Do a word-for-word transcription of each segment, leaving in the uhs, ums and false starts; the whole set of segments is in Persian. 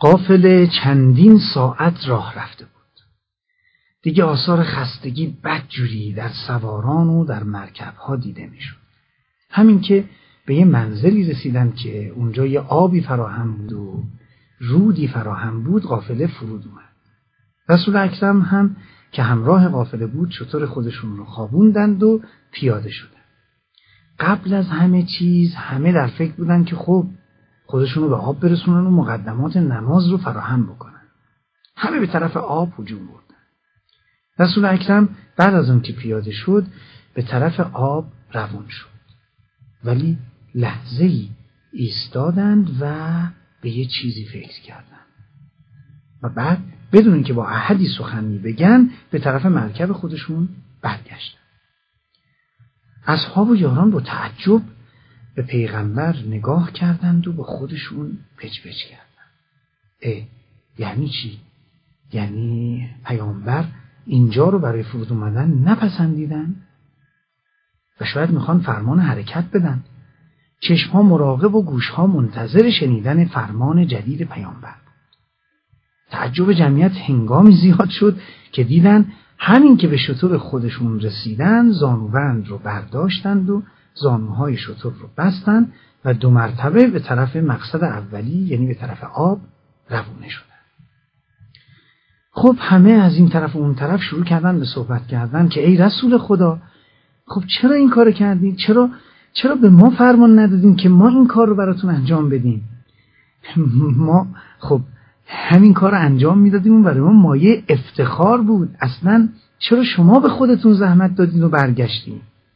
قافله چندین ساعت راه رفته بود. دیگه آثار خستگی بدجوری در سواران و در مرکبها دیده میشد. همین که به یه منزلی رسیدن که اونجا یه آبی فراهم بود و رودی فراهم بود، قافله فرود اومد. رسول اکرم هم که همراه قافله بود شتر خودشون رو خوابوندند و پیاده شدند. قبل از همه چیز همه در فکر بودن که خب خودشون رو به آب برسونن و مقدمات نماز رو فراهم بکنن. همه به طرف آب هجوم بردن. رسول اکرم بعد از اون که پیاده شد به طرف آب روان شد. ولی لحظه‌ای ایستادند و به یه چیزی فکر کردند. و بعد بدون اینکه با احدی سخنی بگن به طرف مرکب خودشون برگشتن. اصحاب و یاران با تعجب به پیغمبر نگاه کردند و با خودشون پچ پچ کردند. اه یعنی چی؟ یعنی پیامبر اینجا رو برای فرود اومدن نپسندیدن و شاید میخوان فرمان حرکت بدن. چشمها مراقب و گوشها منتظر شنیدن فرمان جدید پیامبر. تعجب جمعیت هنگامی زیاد شد که دیدن همین که به شتر خودشون رسیدن زانوبند رو برداشتند و زانوهای شتر رو بستند و دو مرتبه به طرف مقصد اولی یعنی به طرف آب روونه شدند. خب همه از این طرف و اون طرف شروع کردن به صحبت کردن که ای رسول خدا، خب چرا این کار کردین؟ چرا چرا به ما فرمان ندادین که ما این کار رو براتون انجام بدیم؟ ما خب همین کار رو انجام میدادیم و برای ما مایه افتخار بود. اصلا چرا شما به خودتون زحمت دادین و برگشتین؟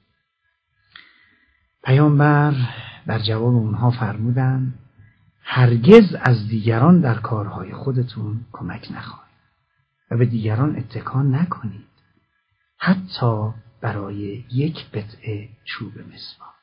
پیامبر در جواب اونها فرمودند هرگز از دیگران در کارهای خودتون کمک نخواهید و به دیگران اتکا نکنید، حتی برای یک قطعه چوب مسواک.